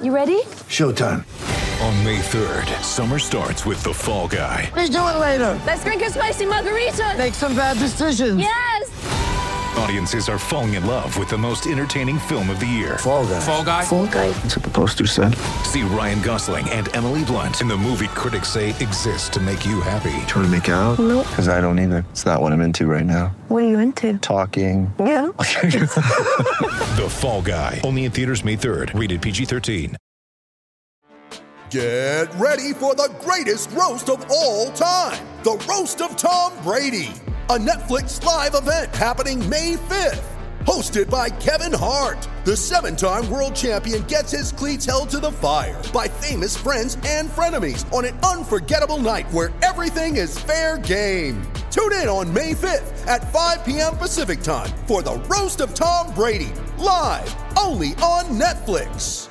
You ready? Showtime. On May 3rd, summer starts with The Fall Guy. Let's do it later. Let's drink a spicy margarita. Make some bad decisions. Yes. Audiences are falling in love with the most entertaining film of the year. Fall Guy. Fall Guy? Fall Guy. That's what the poster said. See Ryan Gosling and Emily Blunt in the movie critics say exists to make you happy. Trying to make it out? Nope. Because I don't either. It's not what I'm into right now. What are you into? Talking. Yeah. The Fall Guy. Only in theaters May 3rd. Rated PG-13. Get ready for the greatest roast of all time. The Roast of Tom Brady. A Netflix live event happening May 5th. Hosted by Kevin Hart. The 7-time world champion gets his cleats held to the fire by famous friends and frenemies on an unforgettable night where everything is fair game. Tune in on May 5th at 5 p.m. Pacific time for the Roast of Tom Brady. Live only on Netflix.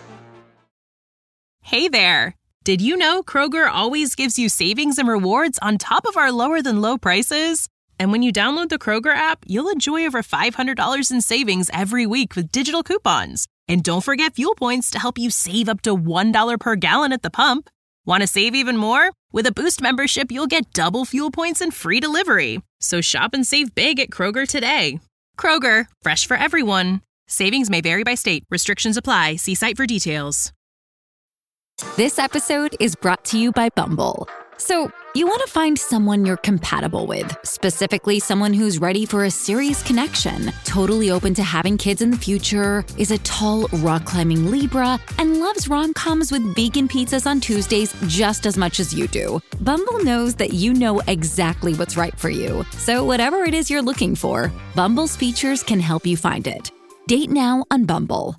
Hey there! Did you know Kroger always gives you savings and rewards on top of our lower-than-low prices? And when you download the Kroger app, you'll enjoy over $500 in savings every week with digital coupons. And don't forget fuel points to help you save up to $1 per gallon at the pump. Want to save even more? With a Boost membership, you'll get double fuel points and free delivery. So shop and save big at Kroger today. Kroger, fresh for everyone. Savings may vary by state. Restrictions apply. See site for details. This episode is brought to you by Bumble. So, you want to find someone you're compatible with, specifically someone who's ready for a serious connection, totally open to having kids in the future, is a tall, rock-climbing Libra, and loves rom-coms with vegan pizzas on Tuesdays just as much as you do. Bumble knows that you know exactly what's right for you. So whatever it is you're looking for, Bumble's features can help you find it. Date now on Bumble.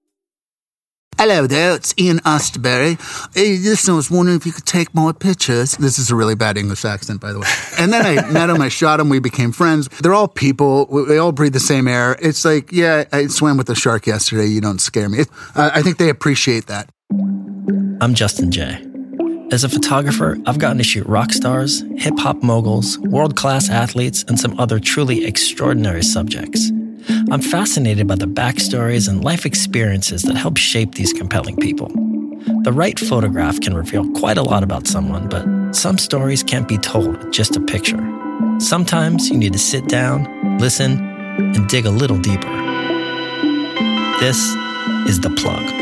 Hello there, it's Ian Astbury. Hey, listen, I was wondering if you could take my pictures. This is a really bad English accent, by the way. And then I met him, I shot him, we became friends. They're all people, they all breathe the same air. It's like, yeah, I swam with a shark yesterday, you don't scare me. I think they appreciate that. I'm Justin Jay. As a photographer, I've gotten to shoot rock stars, hip-hop moguls, world-class athletes, and some other truly extraordinary subjects. I'm fascinated by the backstories and life experiences that help shape these compelling people. The right photograph can reveal quite a lot about someone, but some stories can't be told with just a picture. Sometimes you need to sit down, listen, and dig a little deeper. This is The Plug.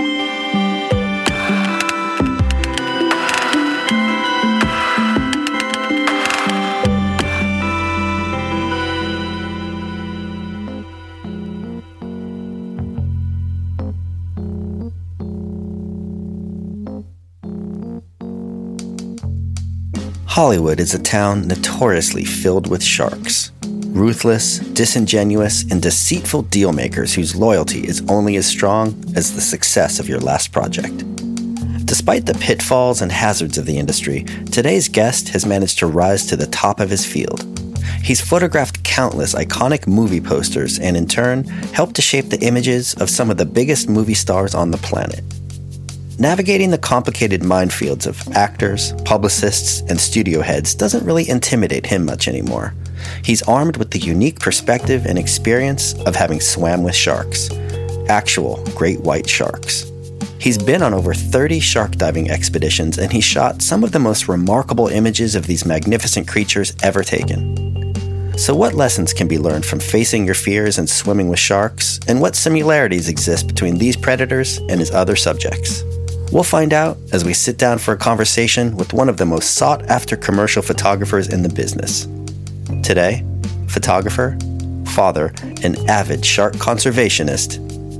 Hollywood is a town notoriously filled with sharks. Ruthless, disingenuous, and deceitful dealmakers whose loyalty is only as strong as the success of your last project. Despite the pitfalls and hazards of the industry, today's guest has managed to rise to the top of his field. He's photographed countless iconic movie posters and, in turn, helped to shape the images of some of the biggest movie stars on the planet. Navigating the complicated minefields of actors, publicists, and studio heads doesn't really intimidate him much anymore. He's armed with the unique perspective and experience of having swam with sharks. Actual great white sharks. He's been on over 30 shark diving expeditions, and he shot some of the most remarkable images of these magnificent creatures ever taken. So what lessons can be learned from facing your fears and swimming with sharks, and what similarities exist between these predators and his other subjects? We'll find out as we sit down for a conversation with one of the most sought-after commercial photographers in the business. Today, photographer, father, and avid shark conservationist,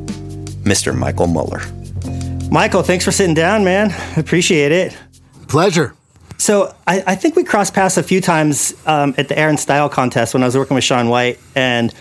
Mr. Michael Muller. Michael, thanks for sitting down, man. Appreciate it. Pleasure. So I think we crossed paths a few times at the Air and Style contest when I was working with Shaun White, and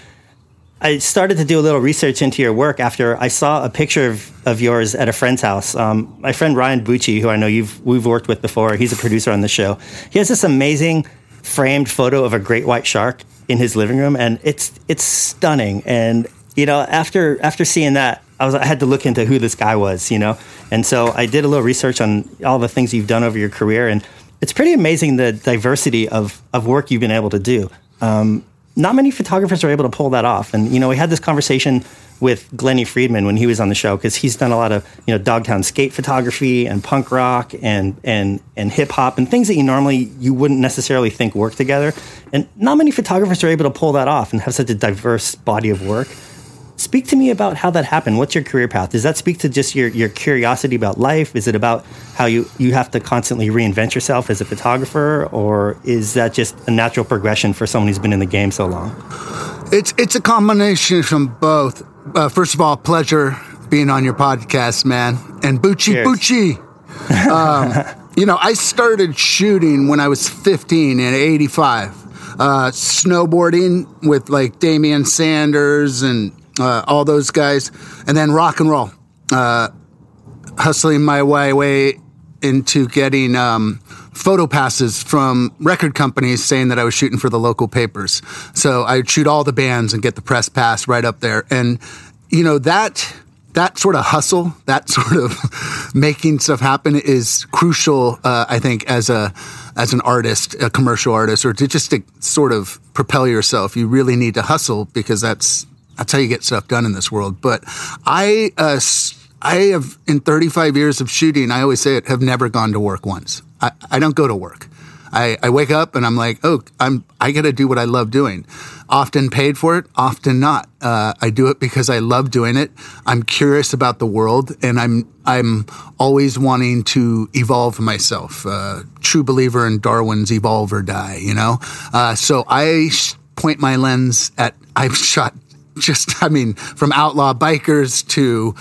I started to do a little research into your work after I saw a picture of yours at a friend's house. My friend Ryan Bucci, who I know we've worked with before, he's a producer on the show. He has this amazing framed photo of a great white shark in his living room, and it's stunning. And you know, after seeing that, I had to look into who this guy was, you know. And so I did a little research on all the things you've done over your career, and it's pretty amazing the diversity of work you've been able to do. not many photographers are able to pull that off. And, we had this conversation with Glennie Friedman when he was on the show, because he's done a lot of, Dogtown skate photography and punk rock and hip hop and things that you wouldn't necessarily think work together. And not many photographers are able to pull that off and have such a diverse body of work. Speak to me about how that happened. What's your career path? Does that speak to just your curiosity about life? Is it about how you have to constantly reinvent yourself as a photographer? Or is that just a natural progression for someone who's been in the game so long? It's a combination from both. First of all, pleasure being on your podcast, man. And Bucci. I started shooting when I was 15 in 85. Snowboarding with like Damian Sanders and all those guys. And then rock and roll. Hustling my way into getting photo passes from record companies saying that I was shooting for the local papers. So I'd shoot all the bands and get the press pass right up there. And, that sort of hustle, that sort of making stuff happen is crucial, I think, as an artist, a commercial artist, or to sort of propel yourself. You really need to hustle, because that's how you get stuff done in this world. But I have, in 35 years of shooting, I always say it, have never gone to work once. I don't go to work. I wake up and I'm like, I got to do what I love doing. Often paid for it, often not. I do it because I love doing it. I'm curious about the world, and I'm always wanting to evolve myself. True believer in Darwin's evolve or die, So I point my lens at, I've shot from outlaw bikers to,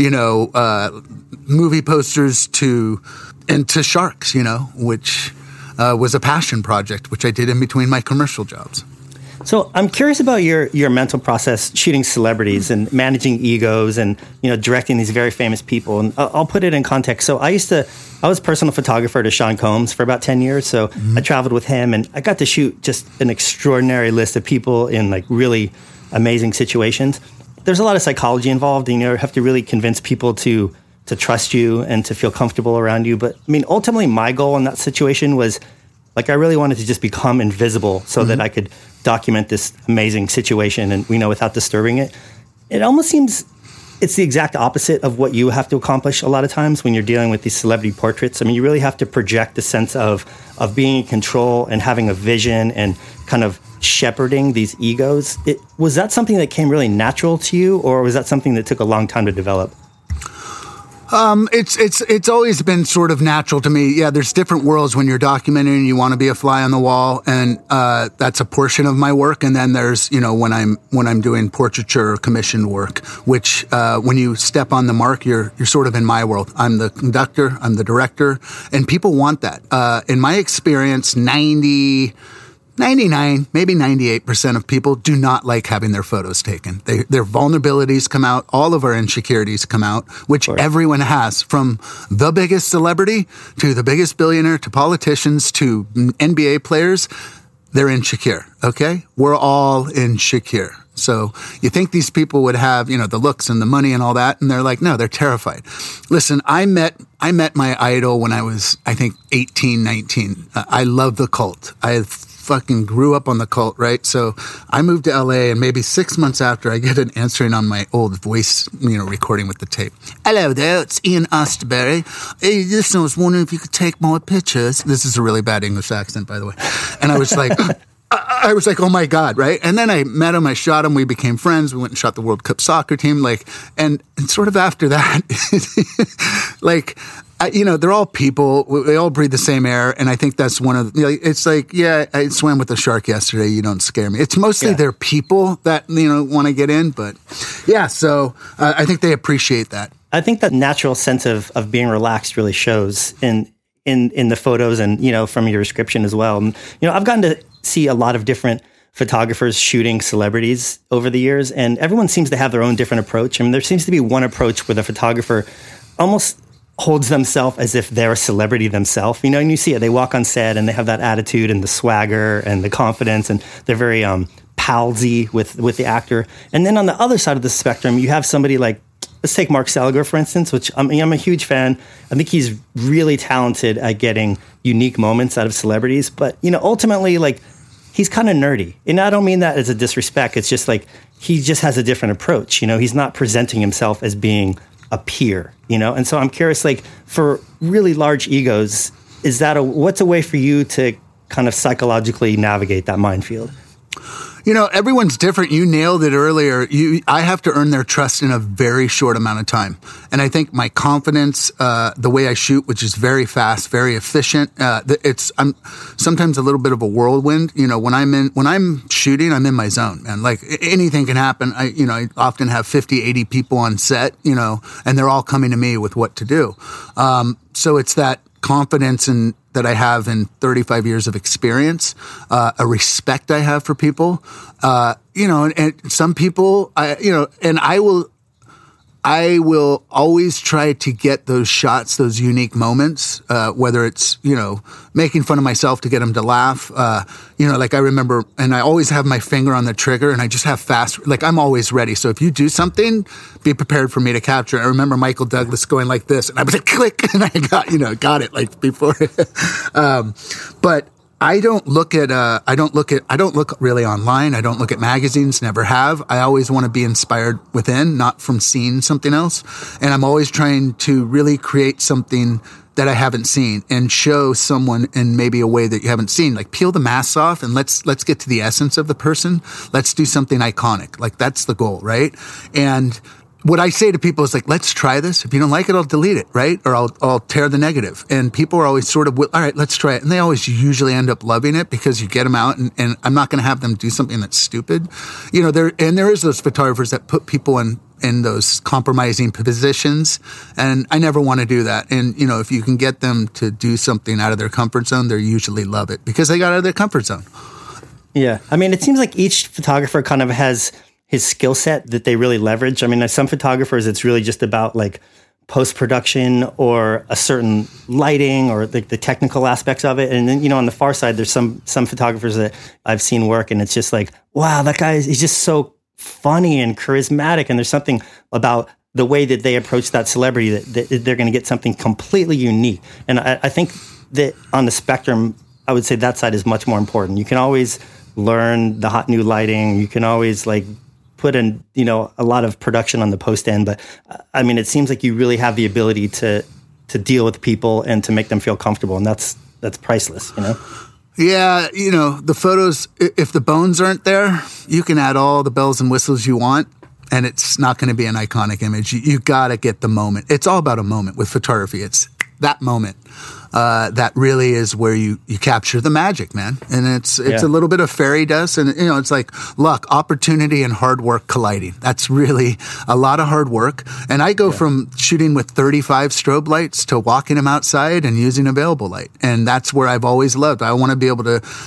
movie posters to sharks, which was a passion project, which I did in between my commercial jobs. So I'm curious about your mental process shooting celebrities and managing egos and, directing these very famous people. And I'll put it in context. So I was personal photographer to Sean Combs for about 10 years. So I traveled with him, and I got to shoot just an extraordinary list of people in like really amazing situations. There's a lot of psychology involved, and you have to really convince people to trust you and to feel comfortable around you. But I mean, ultimately my goal in that situation was like, I really wanted to just become invisible so that I could document this amazing situation and, without disturbing it. It almost seems it's the exact opposite of what you have to accomplish a lot of times when you're dealing with these celebrity portraits. I mean, you really have to project the sense of being in control and having a vision and kind of shepherding these egos. Was that something that came really natural to you, or was that something that took a long time to develop? It's always been sort of natural to me. Yeah, there's different worlds when you're documenting and you want to be a fly on the wall, and that's a portion of my work. And then there's, when I'm doing portraiture or commissioned work, which when you step on the mark, you're sort of in my world. I'm the conductor, I'm the director, and people want that. In my experience, 99, maybe 98% of people do not like having their photos taken. Their vulnerabilities come out. All of our insecurities come out, which everyone has, from the biggest celebrity to the biggest billionaire to politicians to NBA players. They're insecure, okay? We're all insecure. So you think these people would have, the looks and the money and all that, and they're like, no, they're terrified. Listen, I met my idol when I was, I think, 18, 19. I love the Cult. I fucking grew up on the Cult, right? So I moved to LA, and maybe 6 months after, I get an answering on my old voice, recording with the tape. Hello there, it's Ian Astbury. Hey, listen, I was wondering if you could take my pictures. This is a really bad English accent, by the way. And I was like, oh my God, right? And then I met him, I shot him, we became friends, we went and shot the World Cup soccer team, and sort of after that, they're all people, they all breathe the same air, and I think that's one of it's like, yeah, I swam with a shark yesterday, you don't scare me. It's mostly they're people that, want to get in, but yeah, so I think they appreciate that. I think that natural sense of being relaxed really shows in the photos and, from your description as well. And, I've gotten to see a lot of different photographers shooting celebrities over the years, and everyone seems to have their own different approach. I mean, there seems to be one approach where the photographer almost holds themselves as if they're a celebrity themselves, and you see it. They walk on set and they have that attitude and the swagger and the confidence, and they're very palsy with the actor. And then on the other side of the spectrum, you have somebody like, let's take Mark Seliger, for instance, which I'm a huge fan. I think he's really talented at getting unique moments out of celebrities. But, ultimately, he's kind of nerdy. And I don't mean that as a disrespect. It's just like, he just has a different approach. You know, he's not presenting himself as being a peer, you know? And so I'm curious, like, for really large egos, what's a way for you to kind of psychologically navigate that minefield? You know, everyone's different. You nailed it earlier. I have to earn their trust in a very short amount of time. And I think my confidence, the way I shoot, which is very fast, very efficient, I'm sometimes a little bit of a whirlwind. You know, when I'm shooting, I'm in my zone, man. Like, anything can happen. I often have 50, 80 people on set, you know, and they're all coming to me with what to do. So it's that confidence that I have in 35 years of experience, a respect I have for people, and some people, I will always try to get those shots, those unique moments, whether it's, making fun of myself to get them to laugh. Like I remember, and I always have my finger on the trigger and I just have fast, like I'm always ready. So if you do something, be prepared for me to capture. I remember Michael Douglas going like this and I was like, click, and I got it like before. But I don't look really online. I don't look at magazines, never have. I always want to be inspired within, not from seeing something else. And I'm always trying to really create something that I haven't seen and show someone in maybe a way that you haven't seen. Like, peel the masks off and let's get to the essence of the person. Let's do something iconic. Like, that's the goal, right? And what I say to people is like, let's try this. If you don't like it, I'll delete it, right? Or I'll tear the negative. And people are always sort of, all right, let's try it. And they always usually end up loving it because you get them out and I'm not going to have them do something that's stupid. There is those photographers that put people in those compromising positions. And I never want to do that. And, if you can get them to do something out of their comfort zone, they usually love it because they got out of their comfort zone. Yeah. I mean, it seems like each photographer kind of has his skill set that they really leverage. I mean, some photographers, it's really just about like post-production or a certain lighting or the technical aspects of it. And then, on the far side, there's some photographers that I've seen work and it's just like, wow, that guy he's just so funny and charismatic. And there's something about the way that they approach that celebrity that they're going to get something completely unique. And I think that on the spectrum, I would say that side is much more important. You can always learn the hot new lighting. You can always like put in, a lot of production on the post end. But I mean, it seems like you really have the ability to deal with people and to make them feel comfortable. And that's priceless, Yeah, the photos, if the bones aren't there, you can add all the bells and whistles you want, and it's not going to be an iconic image. You got to get the moment. It's all about a moment with photography. It's that moment that really is where you capture the magic, man. And it's a little bit of fairy dust, and it's like luck, opportunity, and hard work colliding. That's really a lot of hard work. And I go from shooting with 35 strobe lights to walking them outside and using available light, and that's where I've always loved. I want to be able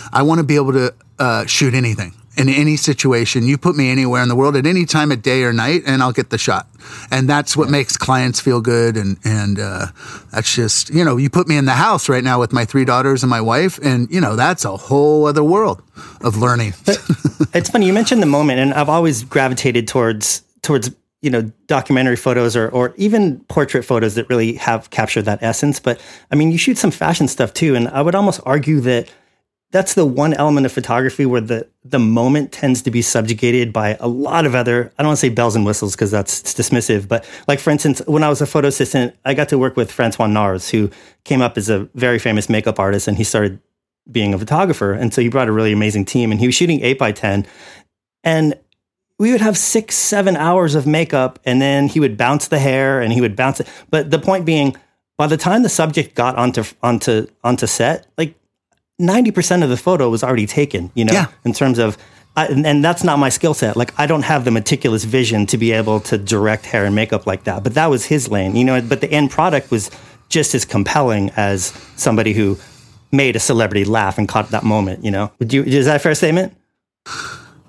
to shoot anything. In any situation, you put me anywhere in the world at any time of day or night, and I'll get the shot. And that's what makes clients feel good. And that's just, you put me in the house right now with my 3 daughters and my wife, and, that's a whole other world of learning. It's funny, you mentioned the moment, and I've always gravitated towards documentary photos or even portrait photos that really have captured that essence. But I mean, you shoot some fashion stuff too. And I would almost argue that that's the one element of photography where the moment tends to be subjugated by a lot of other, I don't want to say bells and whistles because that's dismissive, but like, for instance, when I was a photo assistant, I got to work with Francois Nars, who came up as a very famous makeup artist, and he started being a photographer. And so he brought a really amazing team, and he was shooting 8x10, and we would have 6-7 hours of makeup, and then he would bounce the hair and he would bounce it. But the point being, by the time the subject got onto set, like 90% of the photo was already taken, in terms of, and that's not my skill set. Like, I don't have the meticulous vision to be able to direct hair and makeup like that, but that was his lane, but the end product was just as compelling as somebody who made a celebrity laugh and caught that moment, Is that a fair statement?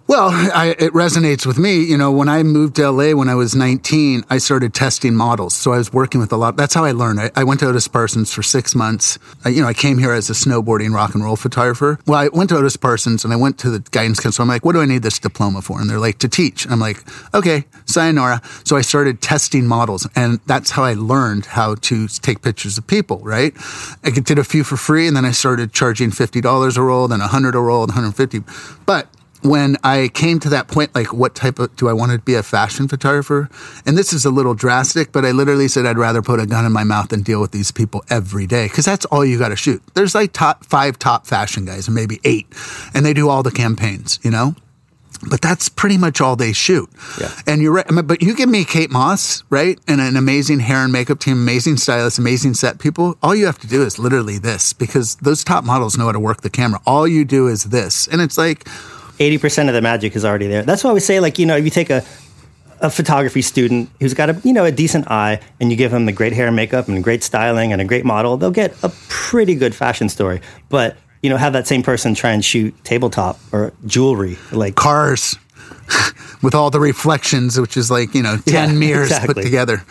Well, it resonates with me. You know, when I moved to LA when I was 19, I started testing models. So I was working with a lot. That's how I learned. I went to Otis Parsons for 6 months. I came here as a snowboarding rock and roll photographer. Well, I went to Otis Parsons and I went to the guidance council. I'm like, what do I need this diploma for? And they're like, to teach. I'm like, okay, sayonara. So I started testing models, and that's how I learned how to take pictures of people, right? I did a few for free, and then I started charging $50 a roll, then $100 a roll, $150. But when I came to that point, like, what type of, do I want to be a fashion photographer? And this is a little drastic, but I literally said I'd rather put a gun in my mouth than deal with these people every day, because that's all you got to shoot. There's like five top fashion guys, or maybe 8, and they do all the campaigns, But that's pretty much all they shoot. Yeah. And you're right. But you give me Kate Moss, right? And an amazing hair and makeup team, amazing stylists, amazing set people. All you have to do is literally this, because those top models know how to work the camera. All you do is this. And it's like 80% of the magic is already there. That's why we say, like, if you take a photography student who's got a decent eye, and you give them the great hair and makeup and great styling and a great model, they'll get a pretty good fashion story. But have that same person try and shoot tabletop or jewelry, like cars with all the reflections, which is like, 10 mirrors exactly. Put together.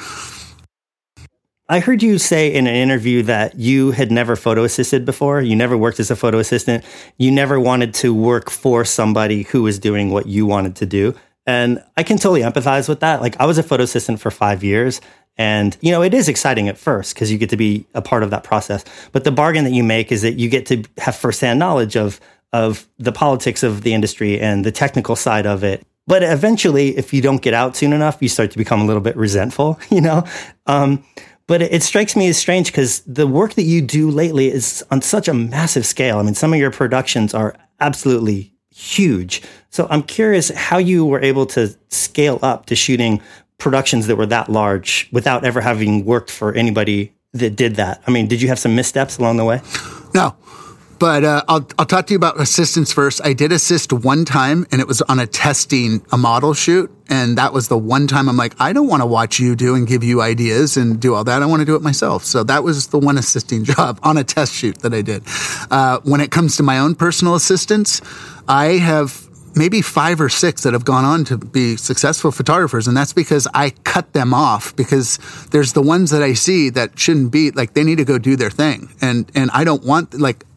I heard you say in an interview that you had never photo assisted before. You never worked as a photo assistant. You never wanted to work for somebody who was doing what you wanted to do. And I can totally empathize with that. Like, I was a photo assistant for 5 years. And, it is exciting at first because you get to be a part of that process. But the bargain that you make is that you get to have firsthand knowledge of the politics of the industry and the technical side of it. But eventually, if you don't get out soon enough, you start to become a little bit resentful, But it strikes me as strange because the work that you do lately is on such a massive scale. I mean, some of your productions are absolutely huge. So I'm curious how you were able to scale up to shooting productions that were that large without ever having worked for anybody that did that. I mean, did you have some missteps along the way? No. But I'll talk to you about assistance first. I did assist one time, and it was on a model shoot. And that was the one time I'm like, I don't want to watch you do and give you ideas and do all that. I want to do it myself. So that was the one assisting job on a test shoot that I did. When it comes to my own personal assistants, I have maybe 5 or 6 that have gone on to be successful photographers. And that's because I cut them off, because there's the ones that I see that shouldn't be, like, they need to go do their thing. And I don't want,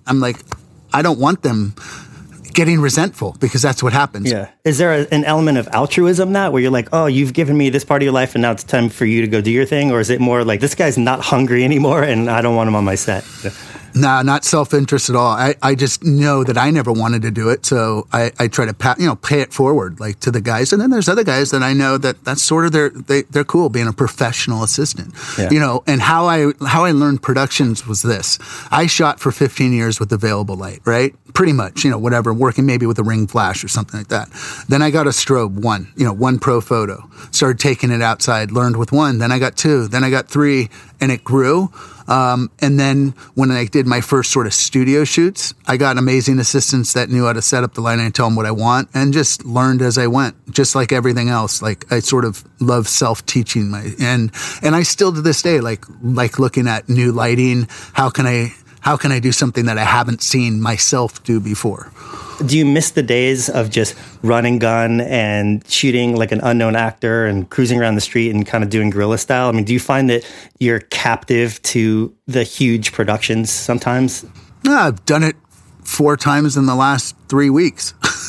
I don't want them getting resentful, because that's what happens. Yeah. Is there an element of altruism where you're like, oh, you've given me this part of your life and now it's time for you to go do your thing? Or is it more like, this guy's not hungry anymore and I don't want him on my set? No, not self-interest at all. I just know that I never wanted to do it, so I try to pay it forward, like, to the guys. And then there's other guys that I know that's sort of they're cool being a professional assistant. Yeah. And how I learned productions was this. I shot for 15 years with available light, right? Pretty much, whatever, working maybe with a ring flash or something like that. Then I got a strobe, one pro photo. Started taking it outside, learned with 1. Then I got 2. Then I got 3, and it grew. And then when I did my first sort of studio shoots, I got amazing assistants that knew how to set up the light, and I tell them what I want, and just learned as I went, just like everything else. Like, I sort of love self-teaching and I still to this day, like looking at new lighting. How can I do something that I haven't seen myself do before? Do you miss the days of just run and gun and shooting like an unknown actor and cruising around the street and kind of doing guerrilla style? I mean, do you find that you're captive to the huge productions sometimes? No, I've done it 4 times in the last 3 weeks.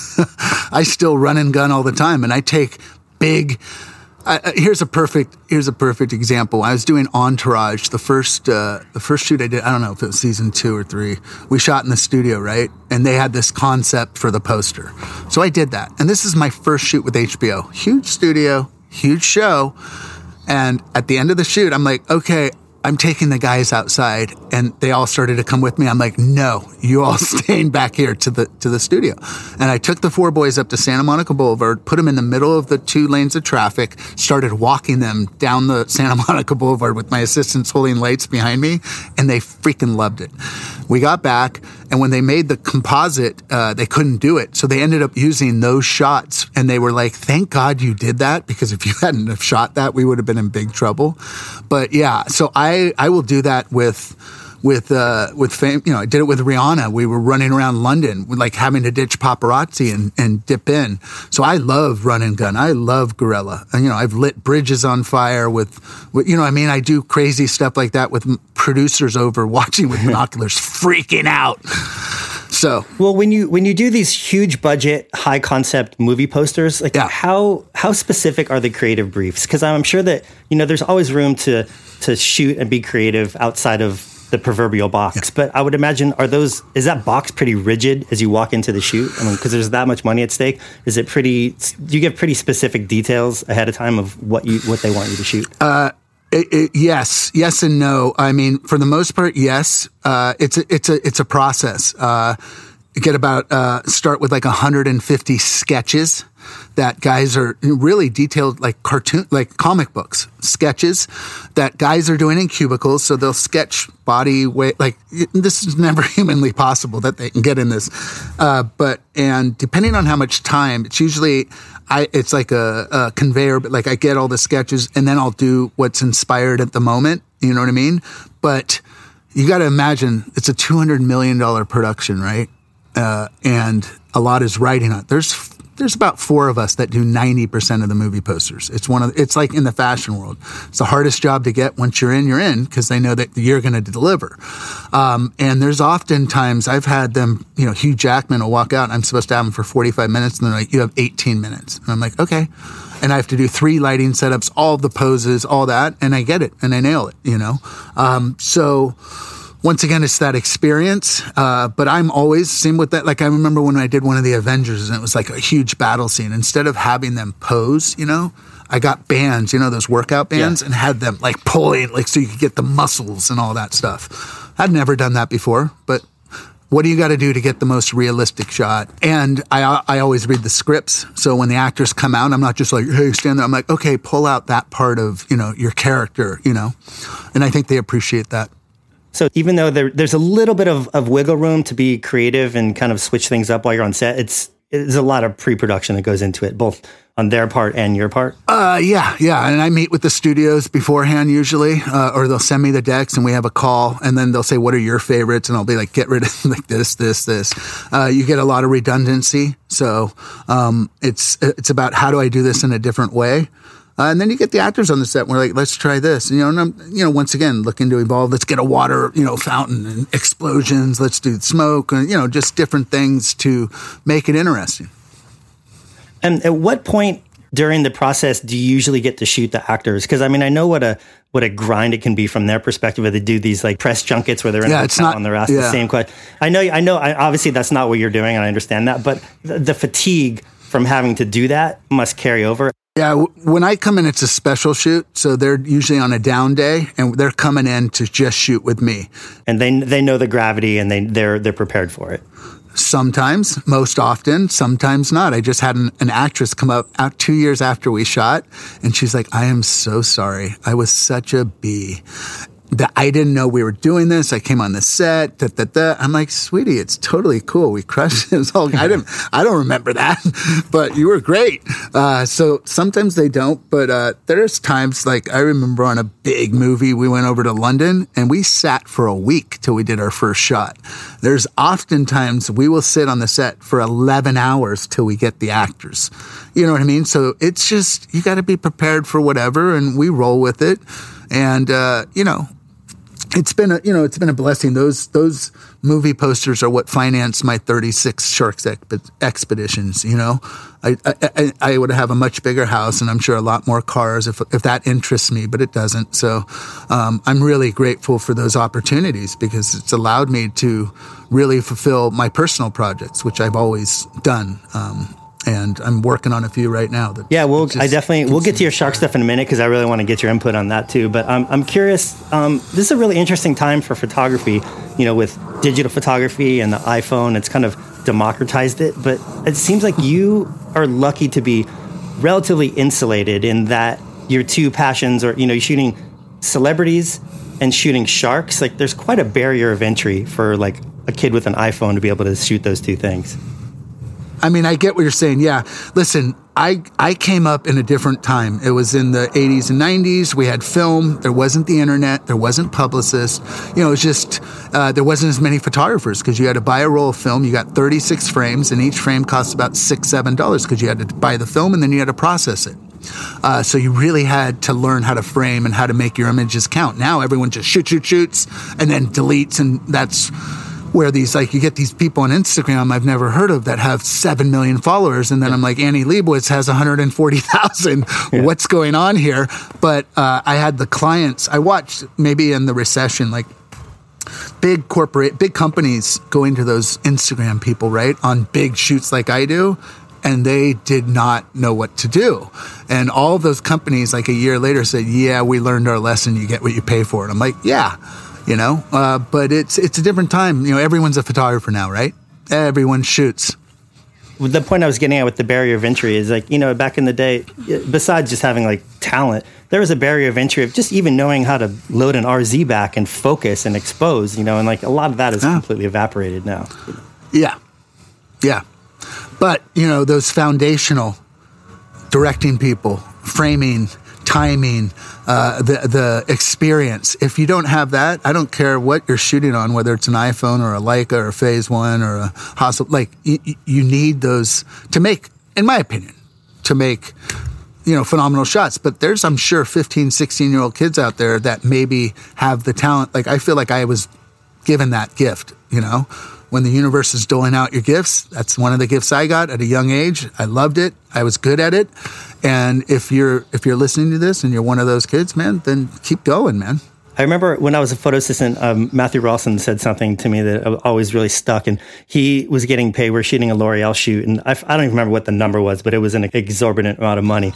I still run and gun all the time, and I take big. Here's a perfect example. I was doing Entourage, the first shoot I did. I don't know if it was season 2 or 3. We shot in the studio, right? And they had this concept for the poster, so I did that. And this is my first shoot with HBO. Huge studio, huge show. And at the end of the shoot, I'm like, okay, I'm taking the guys outside, and they all started to come with me. I'm like, no, you all staying back here to the studio. And I took the 4 boys up to Santa Monica Boulevard, put them in the middle of the 2 lanes of traffic, started walking them down the Santa Monica Boulevard with my assistants holding lights behind me, and they freaking loved it. We got back, and when they made the composite, they couldn't do it. So they ended up using those shots, and they were like, thank God you did that, because if you hadn't have shot that, we would have been in big trouble. But yeah, so I will do that with with fame. You know, I did it with Rihanna. We were running around London, like having to ditch paparazzi and dip in. So I love run and gun. I love guerrilla. And, you know, I've lit bridges on fire with you know, I mean, I do crazy stuff like that with producers over watching with binoculars, freaking out. So, well, when you do these huge budget, high concept movie posters, like how specific are the creative briefs? Because I'm sure that, you know, there's always room to shoot and be creative outside of the proverbial box. Yeah. But I would imagine, is that box pretty rigid as you walk into the shoot? I mean, because there's that much money at stake. Do you give pretty specific details ahead of time of what they want you to shoot? Yes and no. I mean, for the most part, yes. It's a process. You get start with like 150 sketches that guys are really detailed, like comic books sketches that guys are doing in cubicles. So they'll sketch body weight, like this is never humanly possible that they can get in this. And depending on how much time, it's usually, it's like a conveyor, but like I get all the sketches and then I'll do what's inspired at the moment. You know what I mean? But you got to imagine it's a $200 million production, right? And a lot is writing on it. There's about 4 of us that do 90% of the movie posters. It's like in the fashion world. It's the hardest job to get. Once you're in, because they know that you're going to deliver. And there's often times I've had them, you know, Hugh Jackman will walk out and I'm supposed to have him for 45 minutes and they're like, you have 18 minutes. And I'm like, okay. And I have to do 3 lighting setups, all the poses, all that. And I get it and I nail it, you know? So once again, it's that experience. But I'm always, same with that. Like I remember when I did one of the Avengers and it was like a huge battle scene. Instead of having them pose, you know, I got bands, you know, those workout bands, and had them like pulling, like so you could get the muscles and all that stuff. I'd never done that before, but what do you got to do to get the most realistic shot? And I always read the scripts. So when the actors come out, I'm not just like, hey, stand there. I'm like, okay, pull out that part of, you know, your character, you know, and I think they appreciate that. So even though there's a little bit of wiggle room to be creative and kind of switch things up while you're on set, there's a lot of pre-production that goes into it, both on their part and your part? Yeah. And I meet with the studios beforehand usually, or they'll send me the decks and we have a call and then they'll say, what are your favorites? And I'll be like, get rid of like this. You get a lot of redundancy. So it's about how do I do this in a different way? And then you get the actors on the set and we're like, let's try this. And, and I'm, once again, looking to evolve. Let's get a water, fountain and explosions. Let's do smoke and, just different things to make it interesting. And at what point during the process do you usually get to shoot the actors? Because, I mean, I know what a grind it can be from their perspective. They do these like press junkets where they're in on their ass the same question. I know. Obviously, that's not what you're doing, and I understand that. But the fatigue from having to do that must carry over. Yeah, when I come in, it's a special shoot. So they're usually on a down day, and they're coming in to just shoot with me. And they know the gravity, and they're prepared for it. Sometimes, most often, sometimes not. I just had an actress come out 2 years after we shot, and she's like, I am so sorry. I was such a bee. I didn't know we were doing this. I came on the set. I'm like, sweetie, it's totally cool. We crushed it. I don't remember that, but you were great. So sometimes they don't, but there's times like I remember on a big movie, we went over to London and we sat for a week till we did our first shot. There's oftentimes we will sit on the set for 11 hours till we get the actors. You know what I mean? So it's just, you got to be prepared for whatever, and we roll with it. And, it's been a blessing. Those movie posters are what financed my 36 Sharks expeditions. I would have a much bigger house and I'm sure a lot more cars if that interests me, but it doesn't. So I'm really grateful for those opportunities because it's allowed me to really fulfill my personal projects, which I've always done. And I'm working on a few right now. We'll get to your shark stuff in a minute because I really want to get your input on that too. But I'm curious. This is a really interesting time for photography. With digital photography and the iPhone, it's kind of democratized it. But it seems like you are lucky to be relatively insulated in that your two passions are, shooting celebrities and shooting sharks. Like, there's quite a barrier of entry for like a kid with an iPhone to be able to shoot those two things. I mean, I get what you're saying. Yeah. Listen, I came up in a different time. It was in the 80s and 90s. We had film. There wasn't the internet. There wasn't publicists. It was just, there wasn't as many photographers because you had to buy a roll of film. You got 36 frames, and each frame cost about $6, $7 because you had to buy the film and then you had to process it. So you really had to learn how to frame and how to make your images count. Now everyone just shoots and then deletes, and that's where you get these people on Instagram I've never heard of that have 7 million followers. And then I'm like, Annie Leibovitz has 140,000. Yeah. What's going on here? But I had the clients, I watched maybe in the recession, like big companies go into those Instagram people, right? On big shoots like I do. And they did not know what to do. And all of those companies, like a year later, said, yeah, we learned our lesson. You get what you pay for. And I'm like, yeah. But it's a different time. Everyone's a photographer now, right? Everyone shoots. The point I was getting at with the barrier of entry is back in the day, besides just having like talent, there was a barrier of entry of just even knowing how to load an RZ back and focus and expose, and like a lot of that is completely evaporated now. Yeah. Yeah. But, those foundational directing people, framing, timing, the experience. If you don't have that, I don't care what you're shooting on, whether it's an iPhone or a Leica or a Phase 1 or a Hasselblad. You need those to make, in my opinion, phenomenal shots. But there's, I'm sure, 15, 16-year-old kids out there that maybe have the talent. Like, I feel like I was given that gift, When the universe is doling out your gifts, that's one of the gifts I got at a young age. I loved it. I was good at it. And if you're listening to this and you're one of those kids, man, then keep going, man. I remember when I was a photo assistant, Matthew Rawson said something to me that always really stuck. And he was getting paid. We're shooting a L'Oreal shoot. And I don't even remember what the number was, but it was an exorbitant amount of money.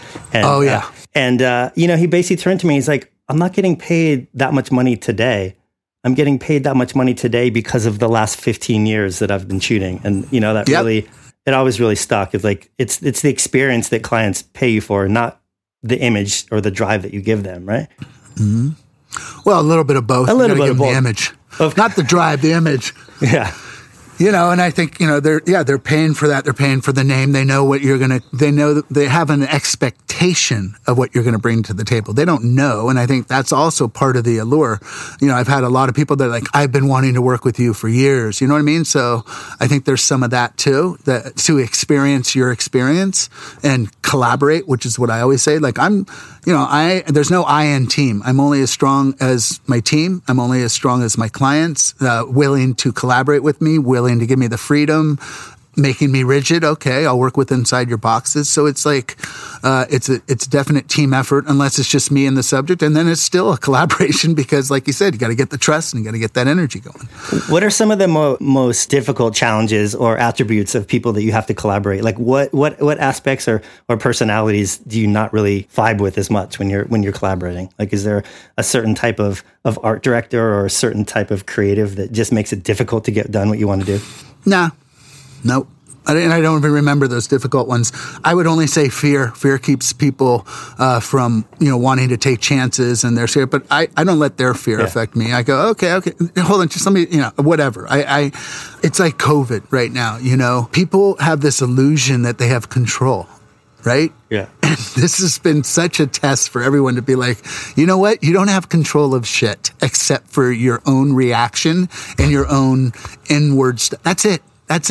And, he basically turned to me. He's like, I'm not getting paid that much money today. I'm getting paid that much money today because of the last 15 years that I've been shooting. And, that really, it always really stuck. It's like, it's the experience that clients pay you for, not the image or the drive that you give them, right? Mm-hmm. Well, a little bit of both. A little bit of both. The image. Not the drive, the image. Yeah. And I think, they're paying for that. They're paying for the name. They know what they know that they have an expectation of what you're going to bring to the table. They don't know. And I think that's also part of the allure. I've had a lot of people that are like, I've been wanting to work with you for years. You know what I mean? So I think there's some of that too, that to experience your experience and collaborate, which is what I always say. Like there's no I in team. I'm only as strong as my team. I'm only as strong as my clients, willing to collaborate with me, willing to give me the freedom, making me rigid. Okay, I'll work with inside your boxes. So it's like, it's a definite team effort, unless it's just me and the subject. And then it's still a collaboration because, like you said, you got to get the trust and you got to get that energy going. What are some of the most difficult challenges or attributes of people that you have to collaborate? Like what aspects or personalities do you not really vibe with as much when you're collaborating? Like, is there a certain type of art director or a certain type of creative that just makes it difficult to get done what you want to do? Nah. Nope. I don't even remember those difficult ones. I would only say fear. Fear keeps people from, wanting to take chances, and they're scared. But I don't let their fear affect me. I go, okay, hold on, just let me, whatever. It's like COVID right now. People have this illusion that they have control, right? Yeah. And this has been such a test for everyone to be like, you know what? You don't have control of shit except for your own reaction and your own inward stuff. That's it.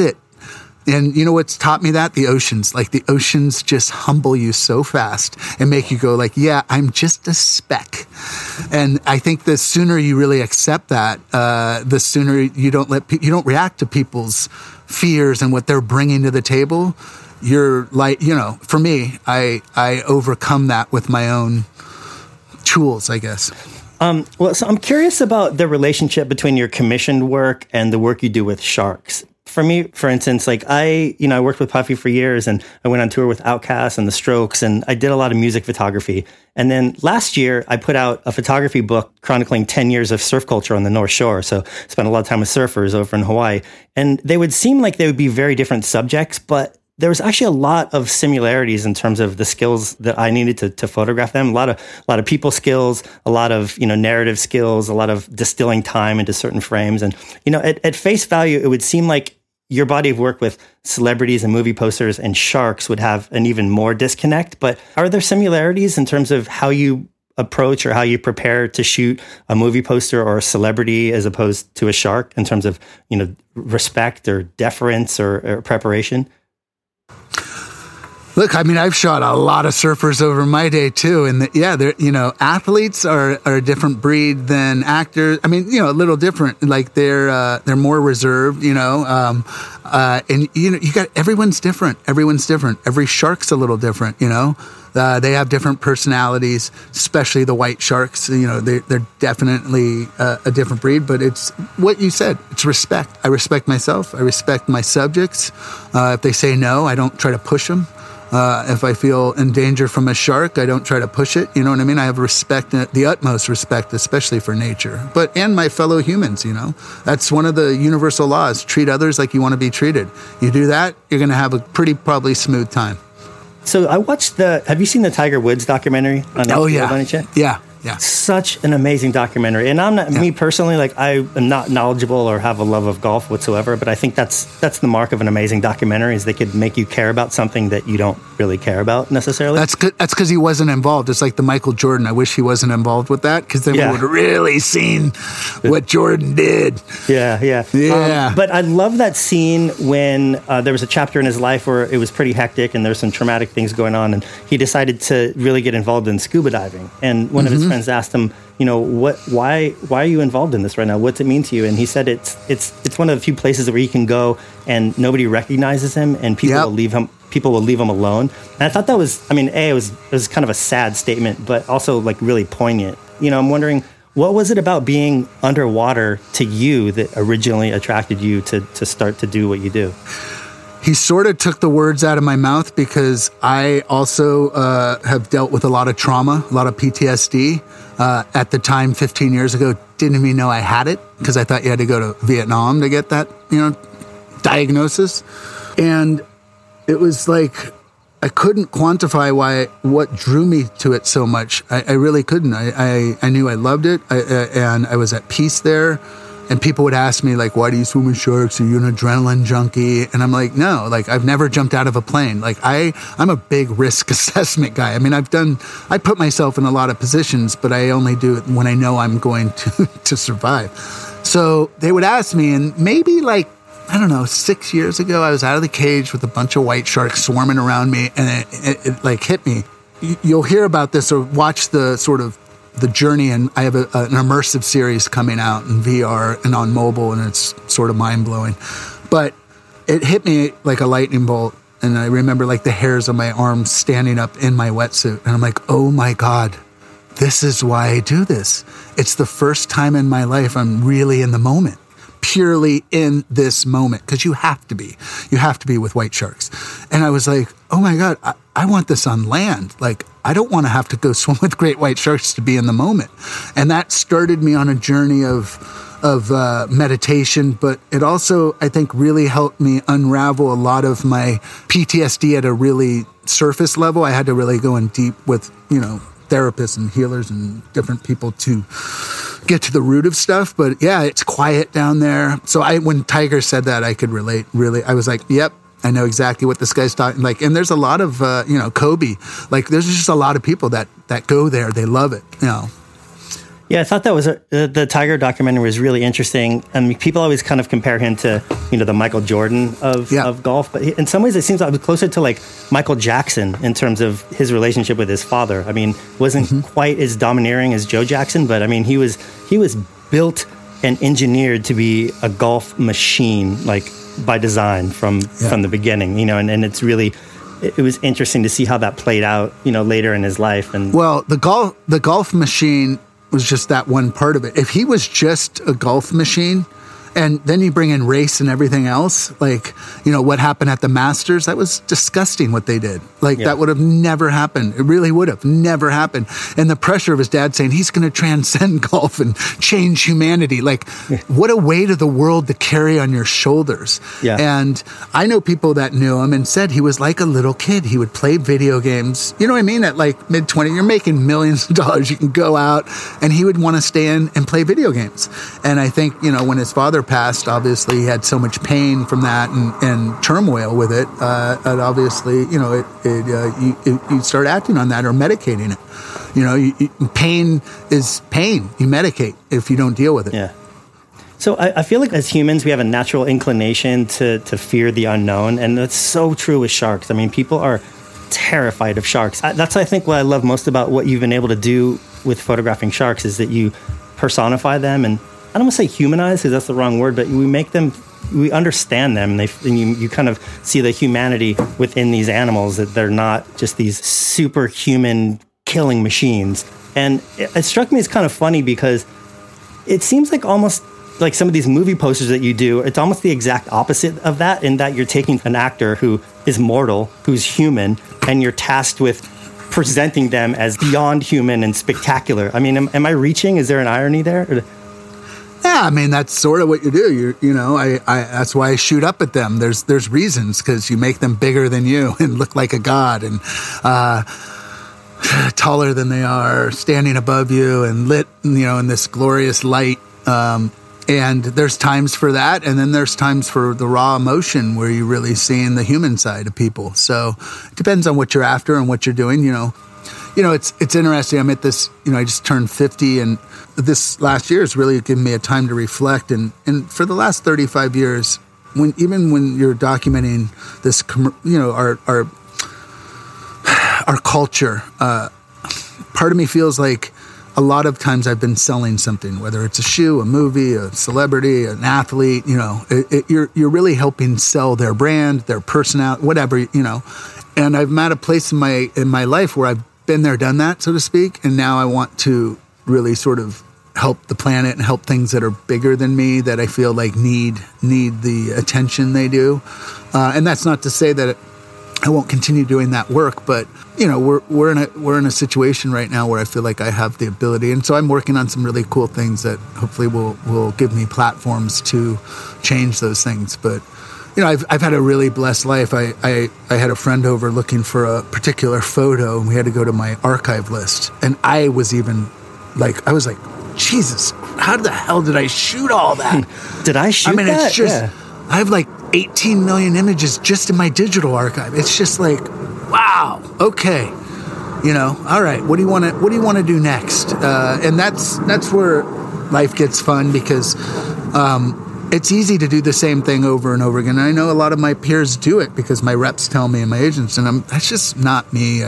And you know what's taught me that? The oceans. Like, the oceans just humble you so fast and make you go like, yeah, I'm just a speck. And I think the sooner you really accept that, the sooner you don't react to people's fears and what they're bringing to the table. You're like, for me, I overcome that with my own tools, I guess. So I'm curious about the relationship between your commissioned work and the work you do with sharks. For me, for instance, like I worked with Puffy for years, and I went on tour with Outkast and The Strokes, and I did a lot of music photography. And then last year, I put out a photography book chronicling 10 years of surf culture on the North Shore. So I spent a lot of time with surfers over in Hawaii. And they would seem like they would be very different subjects, but there was actually a lot of similarities in terms of the skills that I needed to photograph them. A lot of people skills, a lot of, narrative skills, a lot of distilling time into certain frames. And, at face value, it would seem like your body of work with celebrities and movie posters and sharks would have an even more disconnect. But are there similarities in terms of how you approach or how you prepare to shoot a movie poster or a celebrity as opposed to a shark in terms of, respect or deference or preparation? Look, I mean, I've shot a lot of surfers over my day too, and they're, athletes are a different breed than actors. I mean, a little different. Like they're more reserved, and you got everyone's different. Everyone's different. Every shark's a little different. They have different personalities, especially the white sharks. They're definitely a different breed, but it's what you said. It's respect. I respect myself. I respect my subjects. If they say no, I don't try to push them. If I feel in danger from a shark, I don't try to push it. You know what I mean? I have respect, the utmost respect, especially for nature, and my fellow humans. That's one of the universal laws. Treat others like you want to be treated. You do that, you're going to have a probably smooth time. So I watched have you seen the Tiger Woods documentary on Netflix? Oh, yeah. By any chance? Yeah. Such an amazing documentary. And I'm not, me personally, I am not knowledgeable or have a love of golf whatsoever, but I think that's the mark of an amazing documentary is they could make you care about something that you don't really care about necessarily. That's good. That's because he wasn't involved. It's like the Michael Jordan. I wish he wasn't involved with that because then we would have really seen what Jordan did. Yeah. But I love that scene when there was a chapter in his life where it was pretty hectic and there were some traumatic things going on, and he decided to really get involved in scuba diving. And one of his friends asked him, why are you involved in this right now? What's it mean to you? And he said it's one of the few places where he can go and nobody recognizes him, and people will leave him alone. And I thought that was, it was kind of a sad statement, but also really poignant. I'm wondering, what was it about being underwater to you that originally attracted you to start to do what you do? He sort of took the words out of my mouth because I also have dealt with a lot of trauma, a lot of PTSD. At the time, 15 years ago, didn't even know I had it because I thought you had to go to Vietnam to get that, diagnosis. And it was like I couldn't quantify what drew me to it so much. I really couldn't. I knew I loved it, and I was at peace there. And people would ask me, why do you swim with sharks? Are you an adrenaline junkie? And I'm like, no, I've never jumped out of a plane. I'm a big risk assessment guy. I put myself in a lot of positions, but I only do it when I know I'm going to survive. So they would ask me, and maybe 6 years ago, I was out of the cage with a bunch of white sharks swarming around me, and it hit me. You'll hear about this or watch the sort of the journey, and I have an immersive series coming out in VR and on mobile, and it's sort of mind-blowing. But it hit me like a lightning bolt, and I remember the hairs on my arms standing up in my wetsuit, and I'm like, oh my God, this is why I do this. It's the first time in my life I'm really in the moment. Purely in this moment, because you have to be with white sharks. And I was like, oh my God, I want this on land. I don't want to have to go swim with great white sharks to be in the moment. And that started me on a journey of meditation, but it also, I think, really helped me unravel a lot of my PTSD at a really surface level. I had to really go in deep with, therapists and healers and different people to get to the root of stuff. But yeah, it's quiet down there. So when Tiger said that, I could relate. Really, I was like, yep, I know exactly what this guy's talking. And there's a lot of Kobe. There's just a lot of people that go there. They love it. Yeah, I thought that was the Tiger documentary was really interesting. People always kind of compare him to, the Michael Jordan of golf. But in some ways, it seems like it was closer to Michael Jackson in terms of his relationship with his father. Wasn't quite as domineering as Joe Jackson, but he was built and engineered to be a golf machine, by design from the beginning. And it's really. It was interesting to see how that played out, later in his life. And well, the golf machine was just that one part of it. If he was just a golf machine, and then you bring in race and everything else, what happened at the Masters, that was disgusting what they did. That would have never happened. It really would have never happened. And the pressure of his dad saying he's going to transcend golf and change humanity. What a weight of the world to carry on your shoulders. Yeah. And I know people that knew him and said he was like a little kid. He would play video games. You know what I mean? At mid-20s, you're making millions of dollars. You can go out, and he would want to stay in and play video games. And I think, when his father father passed, obviously he had so much pain from that and turmoil with it. And obviously, you start acting on that or medicating it. Pain is pain. You medicate if you don't deal with it. Yeah. So I feel like as humans, we have a natural inclination to fear the unknown. And that's so true with sharks. I mean, people are terrified of sharks. That's, I think, what I love most about what you've been able to do with photographing sharks is that you personify them. And I don't want to say humanize, because that's the wrong word, but we understand them. And you kind of see the humanity within these animals, that they're not just these superhuman killing machines. And it struck me as kind of funny because it seems like almost like some of these movie posters that you do, it's almost the exact opposite of that, in that you're taking an actor who is mortal, who's human, and you're tasked with presenting them as beyond human and spectacular. I mean, am I reaching? Is there an irony there? Yeah, I mean, that's sort of what you do. That's why I shoot up at them. There's reasons, because you make them bigger than you and look like a god and taller than they are, standing above you and lit, in this glorious light. And there's times for that, and then there's times for the raw emotion where you're really seeing the human side of people. So it depends on what you're after and what you're doing. It's interesting. I'm at this. I just turned 50, and this last year has really given me a time to reflect. And for the last 35 years, when you're documenting this, our culture, part of me feels like a lot of times I've been selling something, whether it's a shoe, a movie, a celebrity, an athlete. You're really helping sell their brand, their personality, whatever. And I'm at a place in my life where I've been there, done that, so to speak. And now I want to really sort of help the planet and help things that are bigger than me, that I feel like need the attention they do. And that's not to say that I won't continue doing that work, but we're in a situation right now where I feel like I have the ability, and so I'm working on some really cool things that hopefully will give me platforms to change those things. But I've had a really blessed life. I had a friend over looking for a particular photo, and we had to go to my archive list, and I was like, Jesus, how the hell did I shoot all that? Did I shoot that? It's just, I have like 18 million images just in my digital archive. It's just like, wow, okay. All right, what do you want to do next? And that's where life gets fun, because it's easy to do the same thing over and over again. And I know a lot of my peers do it because my reps tell me and my agents, and that's just not me.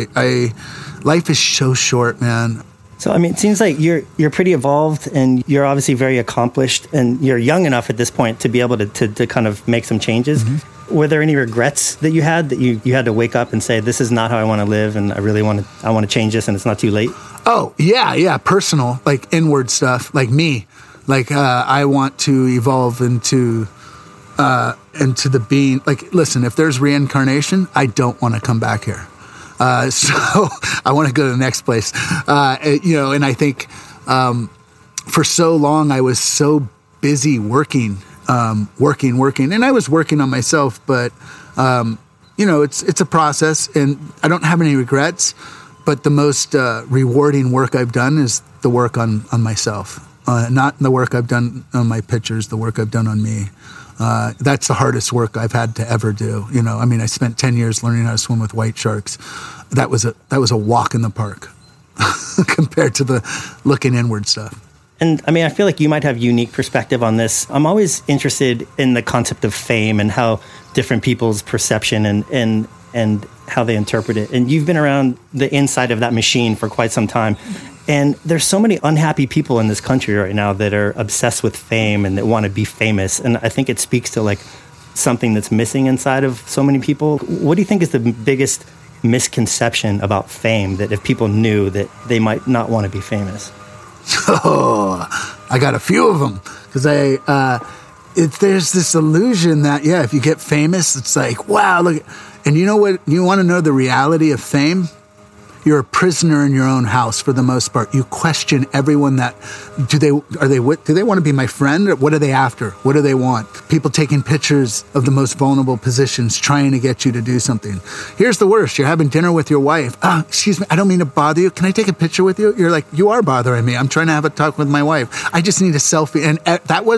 Life is so short, man. So, I mean, it seems like you're pretty evolved, and you're obviously very accomplished, and you're young enough at this point to be able to kind of make some changes. Mm-hmm. Were there any regrets that you had to wake up and say, this is not how I want to live, and I want to change this, and it's not too late? Oh, yeah. Personal, like inward stuff, like me. Like, I want to evolve into the being. Like, listen, if there's reincarnation, I don't want to come back here. So I want to go to the next place, and I think for so long I was so busy working, and I was working on myself, but, it's a process, and I don't have any regrets, but the most rewarding work I've done is the work on myself, not the work I've done on my pictures, the work I've done on me. That's the hardest work I've had to ever do. I spent 10 years learning how to swim with white sharks. That was a walk in the park compared to the looking inward stuff. And I feel like you might have unique perspective on this. I'm always interested in the concept of fame and how different people's perception and how they interpret it. And you've been around the inside of that machine for quite some time. And there's so many unhappy people in this country right now that are obsessed with fame and that want to be famous. And I think it speaks to like something that's missing inside of so many people. What do you think is the biggest misconception about fame, that if people knew that they might not want to be famous? Oh, I got a few of them, because there's this illusion that, if you get famous, it's like, wow, look. And you know what? You want to know the reality of fame? You're a prisoner in your own house for the most part. You question everyone that, do they want to be my friend? Or what are they after? What do they want? People taking pictures of the most vulnerable positions, trying to get you to do something. Here's the worst. You're having dinner with your wife. Excuse me, I don't mean to bother you. Can I take a picture with you? You're like, you are bothering me. I'm trying to have a talk with my wife. I just need a selfie. And that wasn't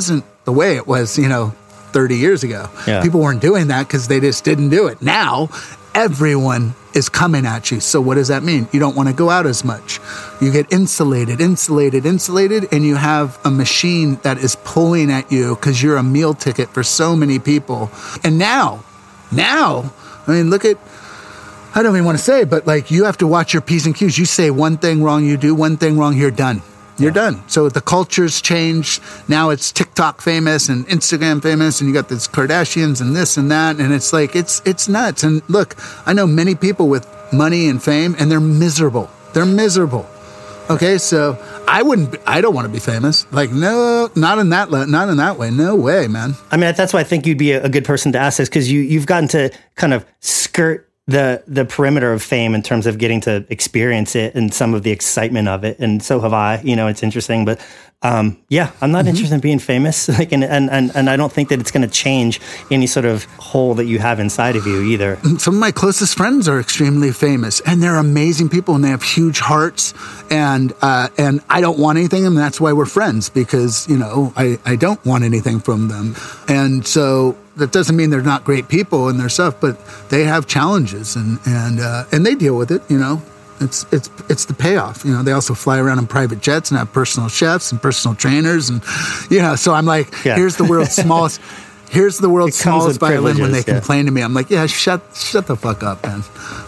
the way it was, 30 years ago. Yeah. People weren't doing that because they just didn't do it. Now, everyone is coming at you. So what does that mean? You don't want to go out as much. You get insulated, and you have a machine that is pulling at you because you're a meal ticket for so many people. And now, I mean, look at, I don't even want to say it, but like you have to watch your P's and Q's. You say one thing wrong, you do one thing wrong, you're done. You're done. So the culture's changed. Now it's TikTok famous and Instagram famous, and you got this Kardashians and this and that, and it's like it's nuts. And look, I know many people with money and fame, and they're miserable. Okay, so I don't want to be famous. Like, no, not in that way. No way, man. I mean, that's why I think you'd be a good person to ask this, because you've gotten to kind of skirt the perimeter of fame in terms of getting to experience it and some of the excitement of it. And so have I, it's interesting, but I'm not interested in being famous. Like, and I don't think that it's going to change any sort of hole that you have inside of you either. Some of my closest friends are extremely famous, and they're amazing people, and they have huge hearts, and I don't want anything, and that's why we're friends, because, I don't want anything from them. And so that doesn't mean they're not great people and their stuff, but they have challenges and they deal with it, It's the payoff. They also fly around in private jets and have personal chefs and personal trainers, and so I'm like, here's the world's smallest violin when they complain to me. I'm like, yeah, shut the fuck up, man.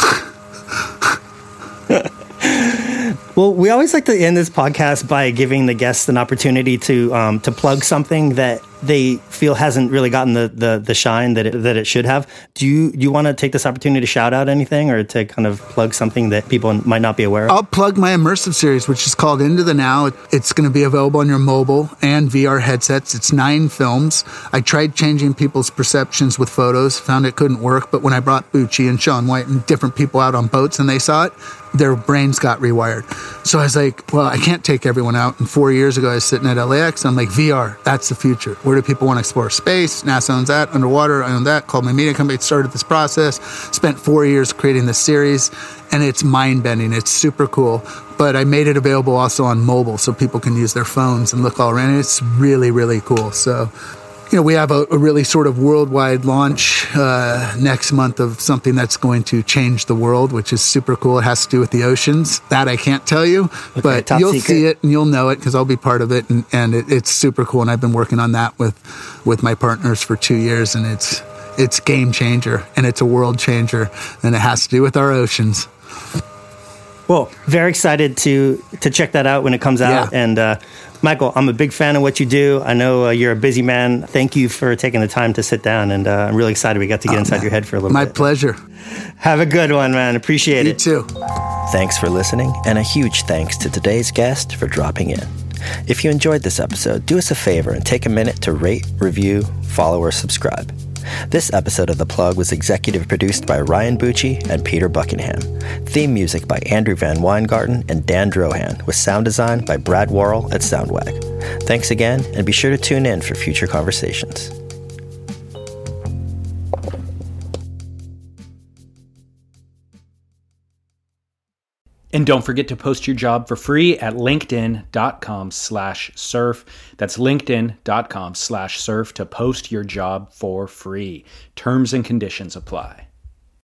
Well, we always like to end this podcast by giving the guests an opportunity to plug something that they feel hasn't really gotten the shine that it should have. Do you want to take this opportunity to shout out anything, or to kind of plug something that people might not be aware of? I'll plug my immersive series, which is called Into the Now. It's going to be available on your mobile and VR headsets. It's 9 films. I tried changing people's perceptions with photos, found it couldn't work, but when I brought Bucci and Shaun White and different people out on boats and they saw it, their brains got rewired. So I was like, well, I can't take everyone out. And 4 years ago, I was sitting at LAX, and I'm like, VR, that's the future. Where do people want to explore? Space. NASA owns that. Underwater, I own that. Called my media company, started this process. Spent 4 years creating this series, and it's mind-bending. It's super cool. But I made it available also on mobile, so people can use their phones and look all around. It's really, really cool. So, we have a really sort of worldwide launch next month of something that's going to change the world, which is super cool. It has to do with the oceans. That I can't tell you, but you'll see it and you'll know it because I'll be part of it, and it's super cool. And I've been working on that with my partners for 2 years, and it's game changer, and it's a world changer, and it has to do with our oceans. Well, very excited to check that out when it comes out. Yeah. And Michael, I'm a big fan of what you do. I know you're a busy man. Thank you for taking the time to sit down, and I'm really excited we got to get inside your head for a little bit. My pleasure. Have a good one, man. Appreciate it. You too. Thanks for listening, and a huge thanks to today's guest for dropping in. If you enjoyed this episode, do us a favor and take a minute to rate, review, follow, or subscribe. This episode of The Plug was executive produced by Ryan Bucci and Peter Buckingham. Theme music by Andrew Van Weingarten and Dan Drohan, with sound design by Brad Worrell at Soundwag. Thanks again, and be sure to tune in for future conversations. And don't forget to post your job for free at linkedin.com/surf. That's linkedin.com/surf to post your job for free. Terms and conditions apply.